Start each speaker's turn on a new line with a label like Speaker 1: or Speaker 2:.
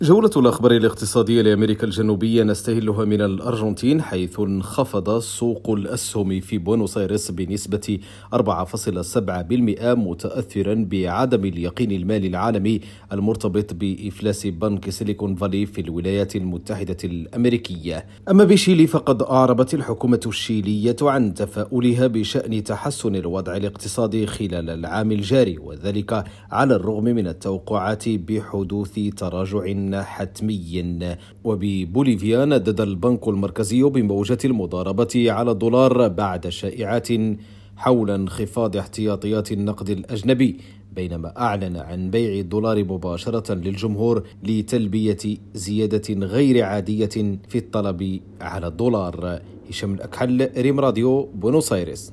Speaker 1: جولة الأخبار الاقتصادية لأمريكا الجنوبية نستهلها من الأرجنتين، حيث انخفض سوق الأسهم في بوينوس آيرس بنسبة 4.7%، متأثرا بعدم اليقين المالي العالمي المرتبط بإفلاس بنك سيليكون فالي في الولايات المتحدة الأمريكية. أما بشيلي فقد أعربت الحكومة الشيلية عن تفاؤلها بشأن تحسن الوضع الاقتصادي خلال العام الجاري، وذلك على الرغم من التوقعات بحدوث تراجع حتمي. وببوليفيا ندد البنك المركزي بموجة المضاربة على الدولار بعد شائعات حول انخفاض احتياطيات النقد الأجنبي، بينما أعلن عن بيع الدولار مباشرة للجمهور لتلبية زيادة غير عادية في الطلب على الدولار. هشام الأكحل، ريم راديو، بونوس آيرس.